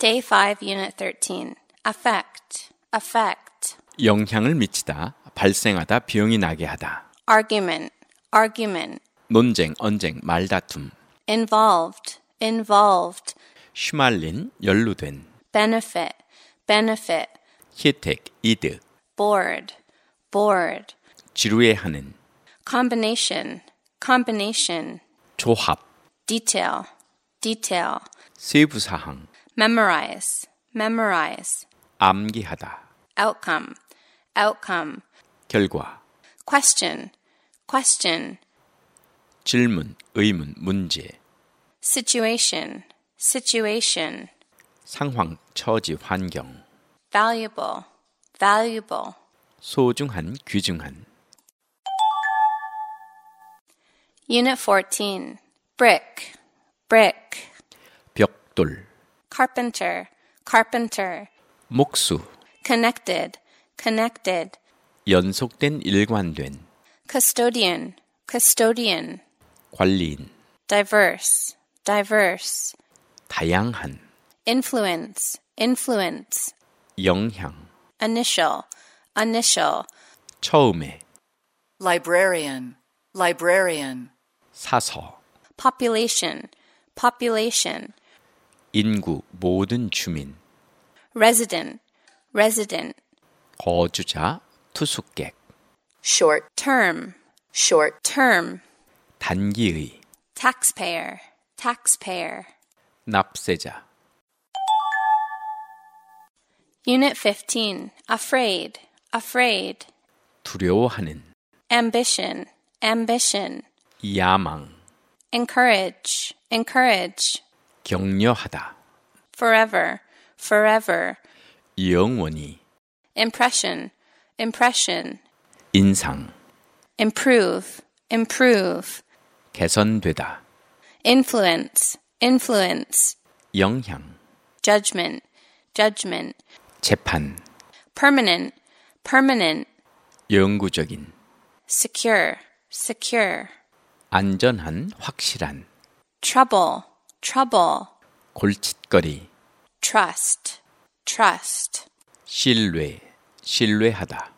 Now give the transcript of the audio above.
Day 5, Unit 13. Affect, affect. 영향을 미치다, 발생하다, 비용이 나게 하다. Argument, argument. 논쟁, 언쟁, 말다툼. Involved, involved. 휘말린, 연루된. Benefit, benefit. 혜택, 이득. Bored, bored. 지루해하는. Combination, combination. 조합. Detail, detail. 세부사항. Memorize, memorize. 암기하다. Outcome, outcome. 결과. Question, question. 질문, 의문, 문제. Situation, situation. 상황, 처지, 환경. Valuable, valuable. 소중한, 귀중한. Unit 14. Brick, brick. 벽돌. Carpenter, carpenter. 목수. Connected, connected. 연속된, 일관된. Custodian, custodian. 관리인. Diverse, diverse. 다양한. Influence, influence. 영향. Initial, initial. 처음에. Librarian, librarian. 사서. Population, population. 인구, 모든 주민. Resident, resident. 거주자, 투숙객. Short, Term, short. term. 단기의. Taxpayer, taxpayer. 납세자. Unit 15. Afraid, afraid. 두려워하는. Ambition, ambition. 야망. Encourage, encourage. 격려하다. Forever, forever. 영원히. Impression, impression. 인상. Improve, improve. 개선되다. Influence, influence. 영향. Judgment, judgment. 재판. Permanent, permanent. 영구적인. Secure, secure. 안전한, 확실한. Trouble, trouble. 골칫거리. Trust, trust. 신뢰, 신뢰하다.